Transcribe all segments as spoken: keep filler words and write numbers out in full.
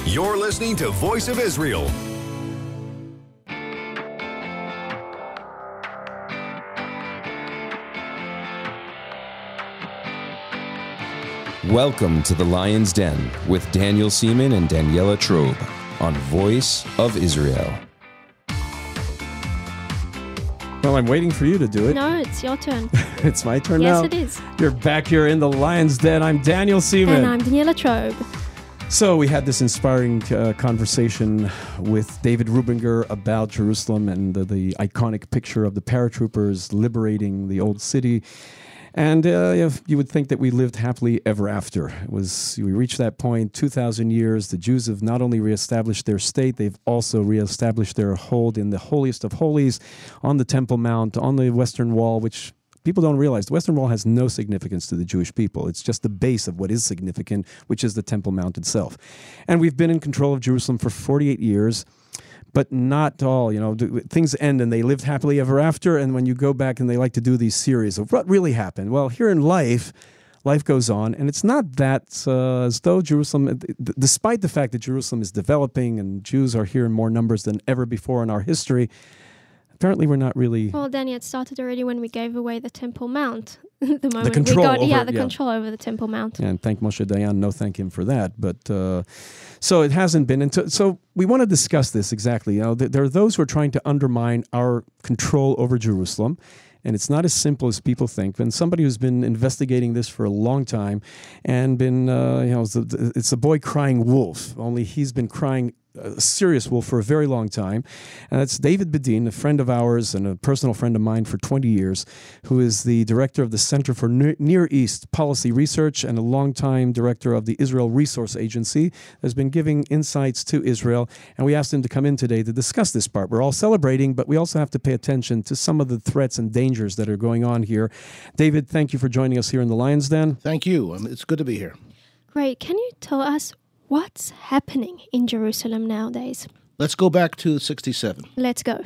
You're listening to Voice of Israel. Welcome to the Lion's Den with Daniel Seaman and Daniela Trobe on Voice of Israel. Well, I'm waiting for you to do it. No, it's your turn. It's my turn yes, now? Yes, it is. You're back here in the Lion's Den. I'm Daniel Seaman. And I'm Daniela Trobe. So we had this inspiring uh, conversation with David Rubinger about Jerusalem and the, the iconic picture of the paratroopers liberating the old city. And uh, you would think that we lived happily ever after. It was we reached that point, two thousand years. The Jews have not only reestablished their state, they've also reestablished their hold in the holiest of holies, on the Temple Mount, on the Western Wall, which people don't realize. The Western Wall has no significance to the Jewish people. It's just the base of what is significant, which is the Temple Mount itself. And we've been in control of Jerusalem for forty-eight years. But not all, you know, things end and they lived happily ever after. And when you go back and they like to do these series of what really happened. Well, here in life, life goes on. And it's not that uh, as though Jerusalem, despite the fact that Jerusalem is developing and Jews are here in more numbers than ever before in our history, apparently we're not really... Well, Danny, it started already when we gave away the Temple Mount. the moment the control we got, over, yeah, the yeah. control over the Temple Mount. And thank Moshe Dayan, no thank him for that. But uh, so it hasn't been. Until, so we want to discuss this exactly. You know, th- there are those who are trying to undermine our control over Jerusalem. And it's not as simple as people think. And somebody who's been investigating this for a long time and been, uh, you know, it's a, it's a boy crying wolf, only he's been crying a serious wolf for a very long time. And that's David Bedin, a friend of ours and a personal friend of mine for twenty years, who is the director of the Center for Near East Policy Research and a longtime director of the Israel Resource Agency, has been giving insights to Israel. And we asked him to come in today to discuss this part. We're all celebrating, but we also have to pay attention to some of the threats and dangers that are going on here. David, thank you for joining us here in the Lion's Den. Thank you. Um, it's good to be here. Great. Can you tell us what's happening in Jerusalem nowadays? Let's go back to sixty-seven. Let's go.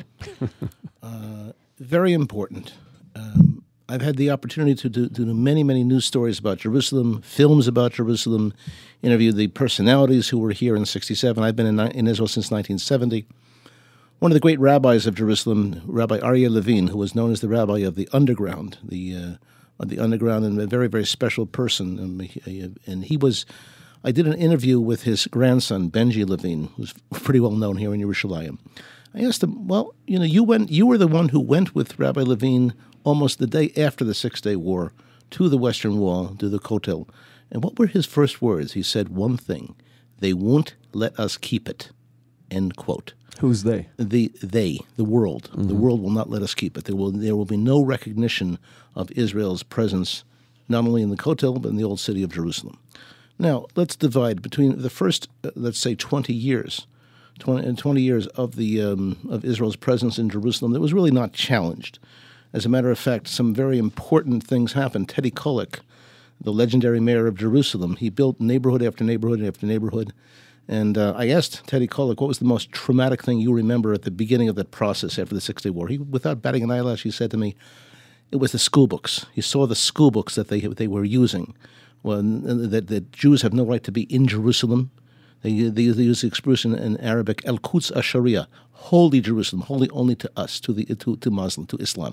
uh, very important. Um, I've had the opportunity to do, to do many, many news stories about Jerusalem, films about Jerusalem, interview the personalities who were here in sixty-seven. I've been in, in Israel since nineteen seventy. One of the great rabbis of Jerusalem, Rabbi Aryeh Levine, who was known as the rabbi of the underground, the uh, of the underground, and a very, very special person. And he, and he was... I did an interview with his grandson, Benji Levine, who's pretty well known here in Yerushalayim. I asked him, well, you know, you went, you were the one who went with Rabbi Levine almost the day after the Six-Day War to the Western Wall, to the Kotel. And what were his first words? He said one thing: they won't let us keep it, end quote. Who's they? The they, the world. Mm-hmm. The world will not let us keep it. There will there will be no recognition of Israel's presence, not only in the Kotel, but in the old city of Jerusalem. Now, let's divide between the first, uh, let's say, twenty years, twenty, twenty years of the um, of Israel's presence in Jerusalem that was really not challenged. As a matter of fact, some very important things happened. Teddy Kollek, the legendary mayor of Jerusalem, he built neighborhood after neighborhood after neighborhood. And uh, I asked Teddy Kollek, what was the most traumatic thing you remember at the beginning of that process after the Six-Day War? He, without batting an eyelash, he said to me, it was the school books. He saw the school books that they they were using. Well, that, that Jews have no right to be in Jerusalem. They, they, they use the expression in Arabic, El Quds Asharia, holy Jerusalem, holy only to us, to the to, to Muslim, to Islam.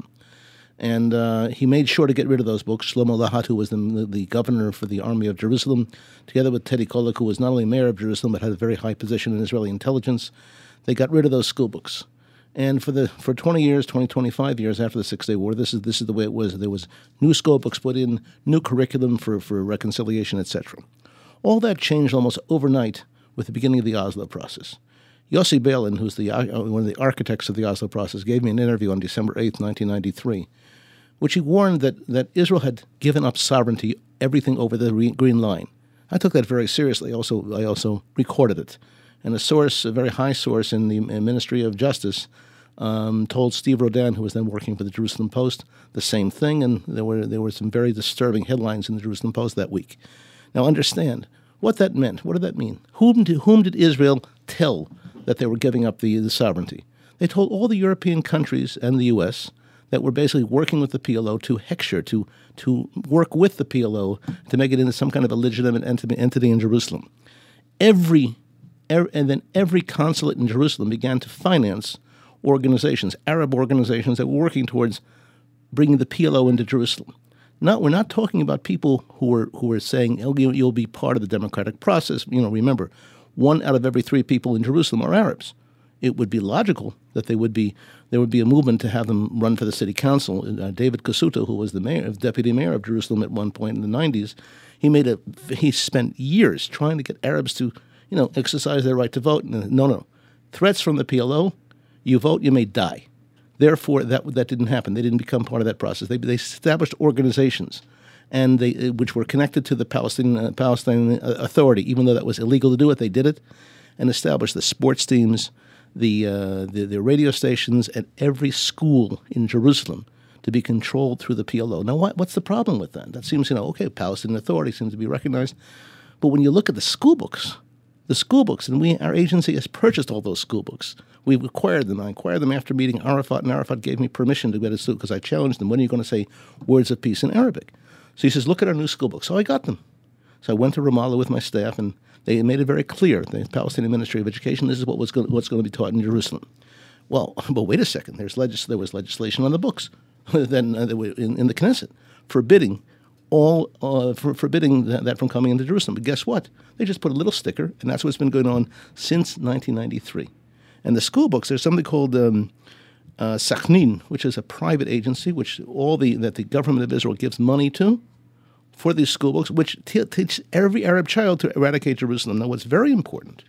And uh, he made sure to get rid of those books. Shlomo Lahat, who was the, the governor for the army of Jerusalem, together with Teddy Kollek, who was not only mayor of Jerusalem, but had a very high position in Israeli intelligence, they got rid of those school books. And for the for twenty years, twenty, twenty-five years after the Six-Day War, this is this is the way it was. There was new school books put in, new curriculum for, for reconciliation, et cetera. All that changed almost overnight with the beginning of the Oslo process. Yossi Beilin, who's the uh, one of the architects of the Oslo process, gave me an interview on December eighth, nineteen ninety-three, which he warned that, that Israel had given up sovereignty, everything over the re- Green Line. I took that very seriously. Also, I also recorded it. And a source, a very high source in the Ministry of Justice, um, told Steve Rodan, who was then working for the Jerusalem Post, the same thing. And there were there were some very disturbing headlines in the Jerusalem Post that week. Now, understand what that meant. What did that mean? Whom did, whom did Israel tell that they were giving up the, the sovereignty? They told all the European countries and the U S that were basically working with the P L O to hechsher, to to work with the P L O to make it into some kind of a legitimate entity in Jerusalem. Every er, and then every consulate in Jerusalem began to finance organizations, Arab organizations that were working towards bringing the P L O into Jerusalem. Not, we're not talking about people who are who are saying, oh, you- you'll be part of the democratic process. You know, remember, one out of every three people in Jerusalem are Arabs. It would be logical that they would be there would be a movement to have them run for the city council. Uh, David Kasuto, who was the mayor, deputy mayor of Jerusalem at one point in the nineties, he made a he spent years trying to get Arabs to, you know, exercise their right to vote. No, no, threats from the P L O. You vote, you may die. Therefore, that that didn't happen. They didn't become part of that process. They they established organizations, and they which were connected to the Palestinian uh, Palestinian Authority. Even though that was illegal to do it, they did it, and established the sports teams, the uh, the, the radio stations, and every school in Jerusalem to be controlled through the P L O. Now, what, what's the problem with that? That seems, you know, okay, Palestinian Authority seems to be recognized, but when you look at the school books, the school books, and we our agency has purchased all those school books. We've acquired them. I acquired them after meeting Arafat, and Arafat gave me permission to get a suit because I challenged them. When are you going to say words of peace in Arabic? So he says, look at our new school books. So I got them. So I went to Ramallah with my staff, and they made it very clear, the Palestinian Ministry of Education, this is what was going, what's going to be taught in Jerusalem. Well, but wait a second. There's legis- there was legislation on the books then uh, in, in the Knesset forbidding all uh, for, forbidding that, that from coming into Jerusalem. But guess what? They just put a little sticker, and that's what's been going on since nineteen ninety-three. And the school books, there's something called um, uh, Sachnin, which is a private agency which all the that the government of Israel gives money to for these school books, which t- teach every Arab child to eradicate Jerusalem. Now, what's very important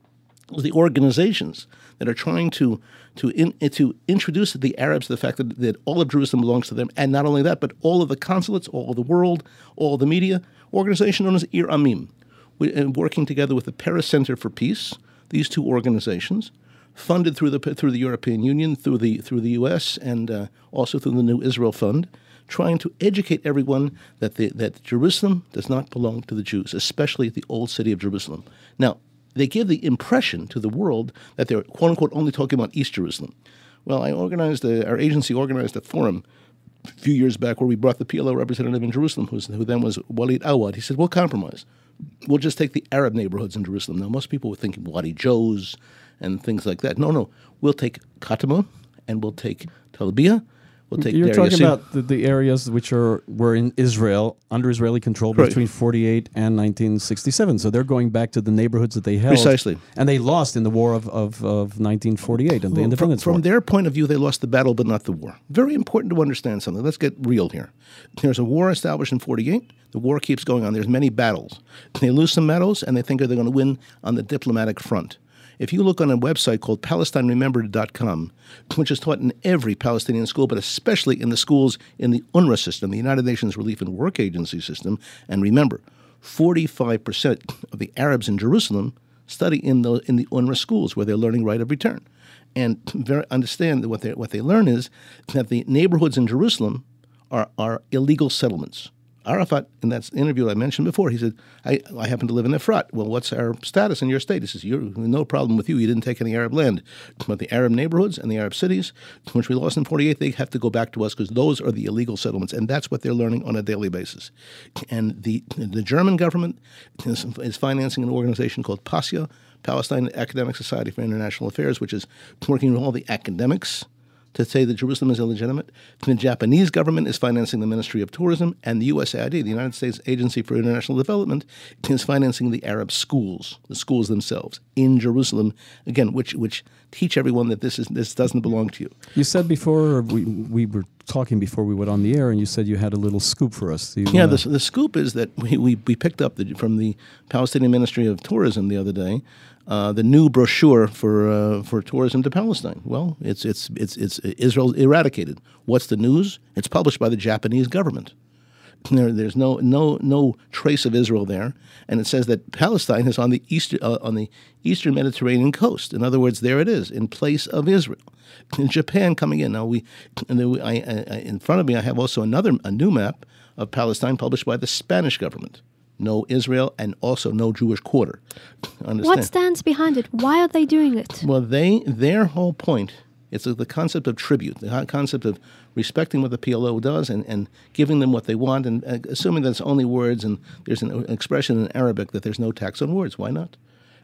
is the organizations that are trying to to in, to introduce the Arabs to the fact that, that all of Jerusalem belongs to them, and not only that, but all of the consulates, all of the world, all of the media, organization known as Ir Amim, we, and working together with the Paris Center for Peace, these two organizations, funded through the through the European Union, through the through the U S, and uh, also through the New Israel Fund, trying to educate everyone that the, that Jerusalem does not belong to the Jews, especially the old city of Jerusalem. Now, they give the impression to the world that they're, quote-unquote, only talking about East Jerusalem. Well, I organized, a, our agency organized a forum a few years back where we brought the P L O representative in Jerusalem, who's, who then was Walid Awad. He said, we'll compromise. We'll just take the Arab neighborhoods in Jerusalem. Now, most people were thinking Wadi Joes and things like that. No, no. We'll take Katama, and we'll take Talbiyah. We'll take You're Deir talking Yassin. about the, the areas which are were in Israel, under Israeli control Right. between forty-eight and nineteen sixty-seven. So they're going back to the neighborhoods that they held. Precisely. And they lost in the war of, of, of nineteen forty-eight and the Well, independence from, war. from their point of view, they lost the battle, but not the war. Very important to understand something. Let's get real here. There's a war established in forty-eight. The war keeps going on. There's many battles. They lose some battles, and they think they're going to win on the diplomatic front. If you look on a website called Palestine Remembered dot com, which is taught in every Palestinian school, but especially in the schools in the UNRWA system, the United Nations Relief and Work Agency system, and remember, forty-five percent of the Arabs in Jerusalem study in the in the UNRWA schools where they're learning right of return. And very, understand that what they what they learn is that the neighborhoods in Jerusalem are, are illegal settlements. Arafat, in that interview I mentioned before, he said, I, I happen to live in Efrat. Well, what's our status in your state? He says, You're, no problem with you. You didn't take any Arab land. But the Arab neighborhoods and the Arab cities, which we lost in forty-eight, they have to go back to us because those are the illegal settlements. And that's what they're learning on a daily basis. And the the German government is, is financing an organization called PASIA, Palestine Academic Society for International Affairs, which is working with all the academics to say that Jerusalem is illegitimate. The Japanese government is financing the Ministry of Tourism, and the U S A I D, the United States Agency for International Development, is financing the Arab schools, the schools themselves in Jerusalem, again, which which teach everyone that this is this doesn't belong to you. You said before, we, we were talking before we went on the air, and you said you had a little scoop for us. Do you Yeah, wanna- the, the scoop is that we, we, we picked up the, from the Palestinian Ministry of Tourism the other day uh, the new brochure for uh, for tourism to Palestine. Well, it's it's it's it's Israel eradicated. What's the news? It's published by the Japanese government. There, there's no no no trace of Israel there, and it says that Palestine is on the eastern uh, on the eastern Mediterranean coast. In other words, there it is in place of Israel. And Japan coming in now. We, and then we I, I, in front of me, I have also another a new map of Palestine published by the Spanish government. No Israel, and also no Jewish quarter. Understand? What stands behind it? Why are they doing it? Well, they their whole point is the concept of tribute, the concept of respecting what the P L O does and, and giving them what they want, and uh, assuming that it's only words and there's an expression in Arabic that there's no tax on words. Why not?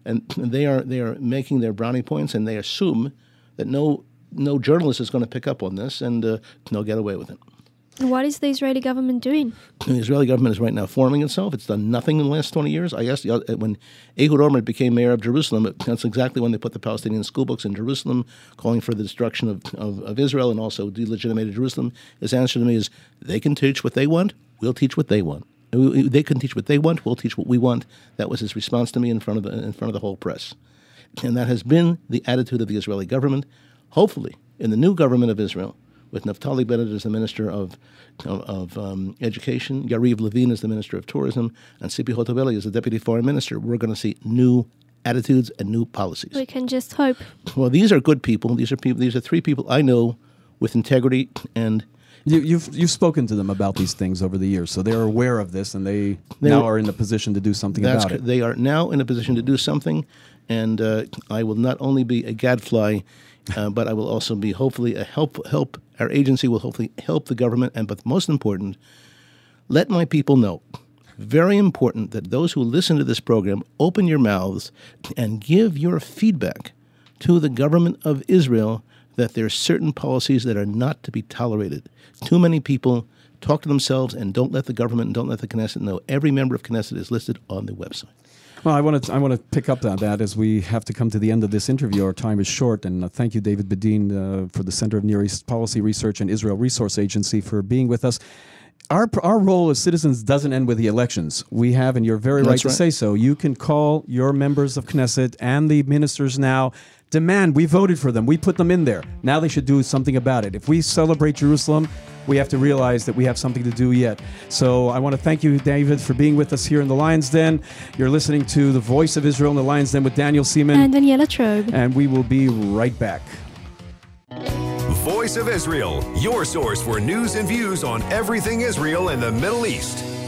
and they are they are making their brownie points, and they assume that no no journalist is going to pick up on this, and uh, they'll get away with it. What is the Israeli government doing? The Israeli government is right now forming itself. It's done nothing in the last twenty years. I guess when Ehud Olmert became mayor of Jerusalem, that's exactly when they put the Palestinian school books in Jerusalem, calling for the destruction of, of, of Israel and also delegitimated Jerusalem. His answer to me is, they can teach what they want, we'll teach what they want. They can teach what they want, we'll teach what we want. That was his response to me in front of the, in front of the whole press. And that has been the attitude of the Israeli government. Hopefully, in the new government of Israel, with Naftali Bennett as the Minister of of, of um, Education, Yariv Levin as the Minister of Tourism, and Tzipi Hotovely as the Deputy Foreign Minister, we're going to see new attitudes and new policies. We can just hope. Well, these are good people. These are people. These are three people I know with integrity, and You, you've you've spoken to them about these things over the years, so they're aware of this, and they They're- now are in a position to do something that's, about it. they are now in a position to do something. And uh, I will not only be a gadfly, uh, but I will also be hopefully a help. Help our agency will hopefully help the government, and but most important, let my people know. Very important that those who listen to this program open your mouths and give your feedback to the government of Israel that there are certain policies that are not to be tolerated. Too many people talk to themselves and don't let the government and don't let the Knesset know. Every member of Knesset is listed on the website. Well, I want to I want to pick up on that as we have to come to the end of this interview. Our time is short, and uh, thank you, David Bedin, uh, for the Center of Near East Policy Research and Israel Resource Agency for being with us. Our our role as citizens doesn't end with the elections. We have, and you're very right That's to right. say so. You can call your members of Knesset and the ministers now. Demand, we voted for them. We put them in there. Now they should do something about it. If we celebrate Jerusalem, we have to realize that we have something to do yet. So I want to thank you, David, for being with us here in the Lion's Den. You're listening to The Voice of Israel in the Lion's Den with Daniel Seaman. And Daniela Trobe. And we will be right back. Voice of Israel, your source for news and views on everything Israel and the Middle East.